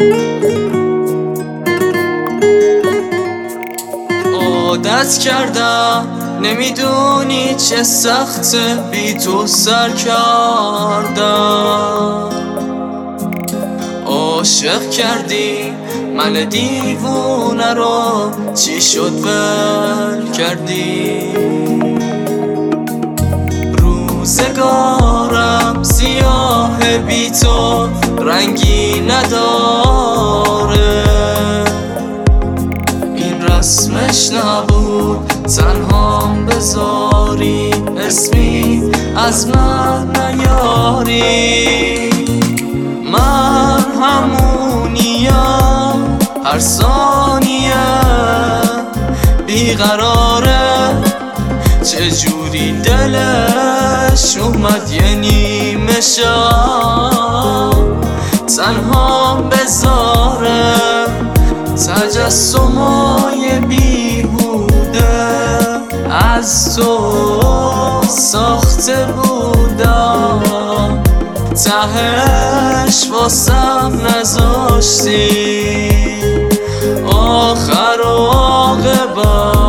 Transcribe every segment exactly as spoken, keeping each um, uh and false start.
عادت کردم نمیدونی چه سخته بی تو سر کردم. عاشق کردی من دیوونه رو، چی شد ول کردی؟ روزگارم سیاه بی تو رنگی نداره، این رسمش نبود تنهام بذاری، اسمی از من نیاری. من همونیم هر ثانیه بیقراره، چجوری دلش اومد یه نیمه شب تنهام بذاره. تجسمای بیهوده از تو ساخته بودم، تهش واسم نذاشتی آخر و عاقبت.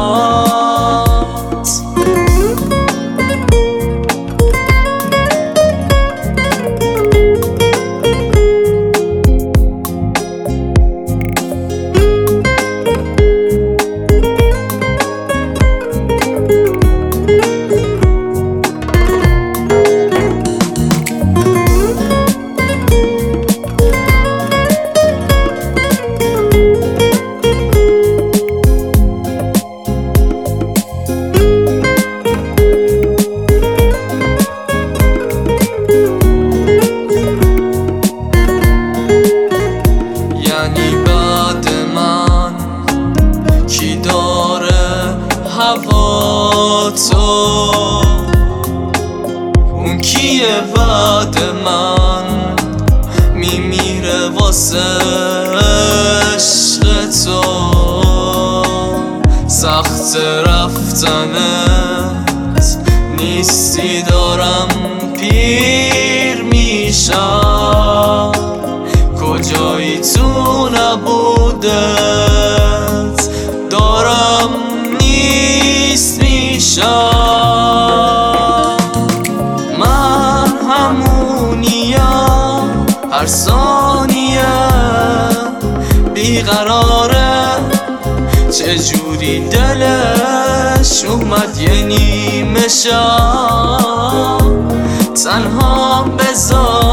هوا تو اون کیه بعد من میمیره واسه عشق تو. سخت رفتنت نیستی دارم پیر میشم، کجایی تو نبودت دارم نیست میشم. من همونیم هر ثانیه بیقراره، چجوری دلش اومد یه نیمه شب تنها